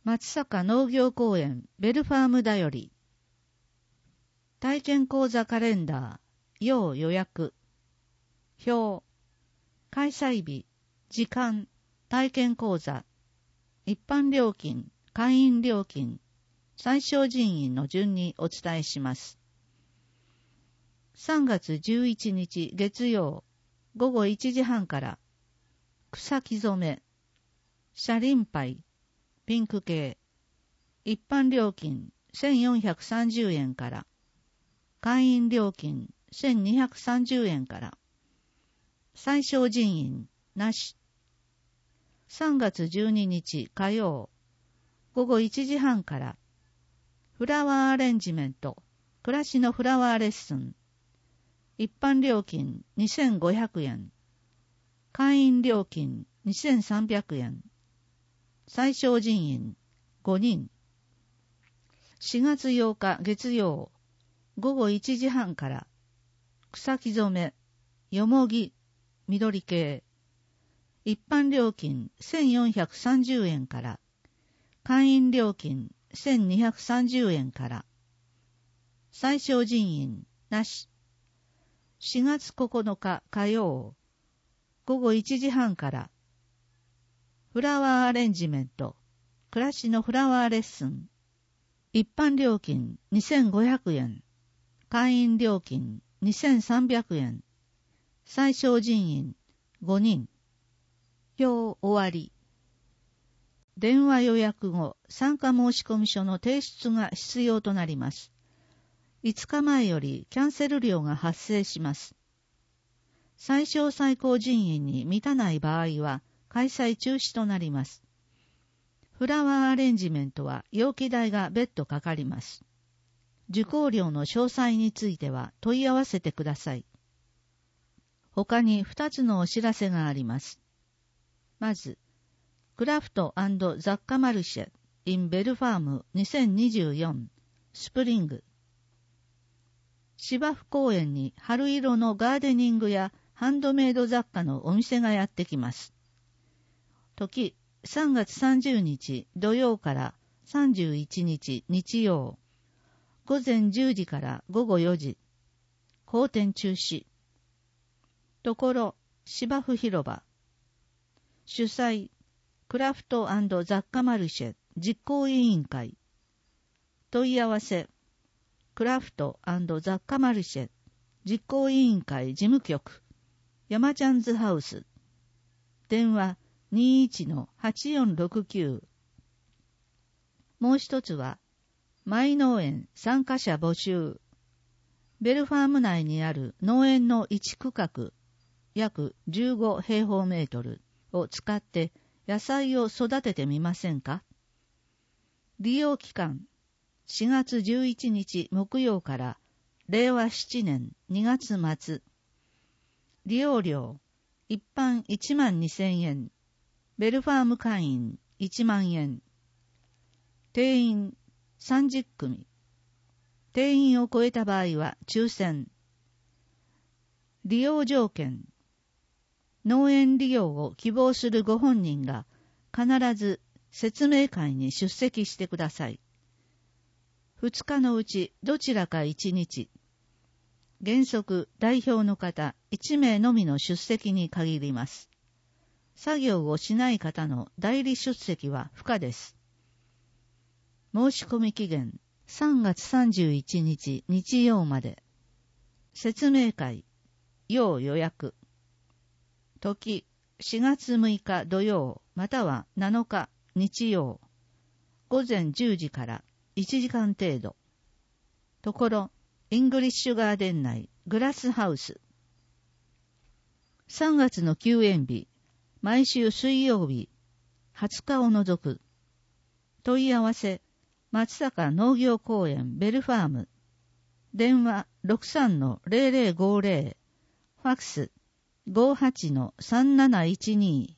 松阪農業公園ベルファームだより。体験講座カレンダー、要予約。表。開催日、時間、体験講座。一般料金、会員料金、最小人員の順にお伝えします。3月11日月曜、午後1時半から、草木染め、車輪牌、ピンク系、一般料金1430円から、会員料金1230円から、最小人員なし。3月12日火曜、午後1時半から、フラワーアレンジメント、暮らしのフラワーレッスン、一般料金2500円、会員料金2300円、最小人員5人。4月8日月曜、午後1時半から、草木染め、よもぎ、緑系、一般料金1430円から、会員料金1230円から、最小人員なし。4月9日火曜、午後1時半から、フラワーアレンジメント、暮らしのフラワーレッスン、一般料金2500円、会員料金2300円、最小人員5人。表終わり。電話予約後、参加申込書の提出が必要となります。5日前よりキャンセル料が発生します。最小最高人員に満たない場合は開催中止となります。フラワーアレンジメントは容器代が別途かかります。受講料の詳細については問い合わせてください。他に2つのお知らせがあります。まず、クラフト&雑貨マルシェ in ベルファーム2024スプリング。芝生公園に春色のガーデニングやハンドメイド雑貨のお店がやってきます。時、3月30日土曜から31日日曜、午前10時から午後4時、開店中止。ところ、芝生広場。主催、クラフト&雑貨マルシェ実行委員会。問い合わせ、クラフト&雑貨マルシェ実行委員会事務局、山ちゃんズハウス。電話、21-8469。もう一つは、マイ農園参加者募集。ベルファーム内にある農園の一区画、約15平方メートルを使って野菜を育ててみませんか？利用期間、4月11日木曜から令和7年2月末。利用料、一般12,000円。ベルファーム会員1万円。定員30組。定員を超えた場合は抽選。利用条件。農園利用を希望するご本人が必ず説明会に出席してください。2日のうちどちらか1日。原則代表の方1名のみの出席に限ります。作業をしない方の代理出席は不可です。申し込み期限3月31日日曜まで。説明会、要予約。時、4月6日土曜または7日日曜。午前10時から1時間程度。ところ、イングリッシュガーデン内グラスハウス。3月の休園日、毎週水曜日、20日を除く。問い合わせ、松阪農業公園ベルファーム。電話 63-0050。ファックス 58-3712。